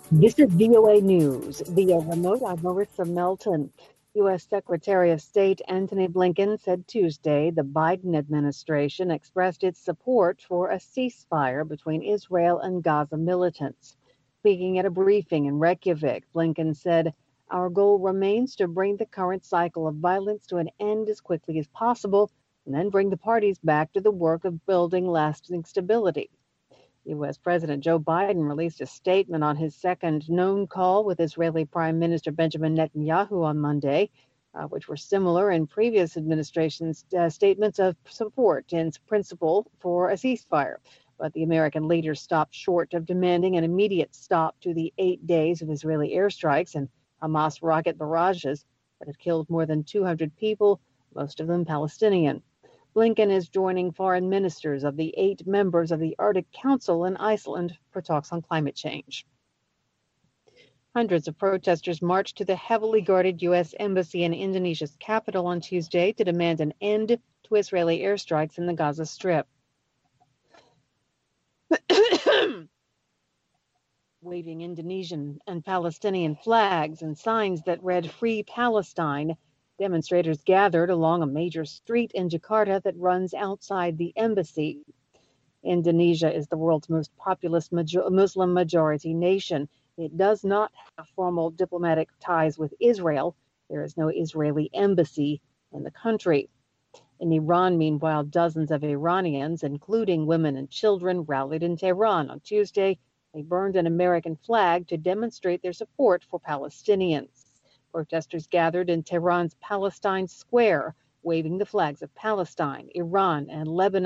This is VOA News. Via remote, I'm Marissa Melton. U.S. Secretary of State Antony Blinken said Tuesday the Biden administration expressed its support for a ceasefire between Israel and Gaza militants. Speaking at a briefing in Reykjavik, Blinken said, "Our goal remains to bring the current cycle of violence to an end as quickly as possible and then bring the parties back to the work of building lasting stability." U.S. President Joe Biden released a statement on his second known call with Israeli Prime Minister Benjamin Netanyahu on Monday, which were similar in previous administrations' statements of support in principle for a ceasefire. But the American leader stopped short of demanding an immediate stop to the 8 days of Israeli airstrikes and Hamas rocket barrages that have killed more than 200 people, most of them Palestinian. Blinken is joining foreign ministers of the 8 members of the Arctic Council in Iceland for talks on climate change. Hundreds of protesters marched to the heavily guarded U.S. Embassy in Indonesia's capital on Tuesday to demand an end to Israeli airstrikes in the Gaza Strip. Waving Indonesian and Palestinian flags and signs that read "Free Palestine," demonstrators gathered along a major street in Jakarta that runs outside the embassy. Indonesia is the world's most populous Muslim majority nation. It does not have formal diplomatic ties with Israel. There is no Israeli embassy in the country. In Iran, meanwhile, dozens of Iranians, including women and children, rallied in Tehran on Tuesday. They burned an American flag to demonstrate their support for Palestinians. Protesters gathered in Tehran's Palestine Square, waving the flags of Palestine, Iran, and Lebanon.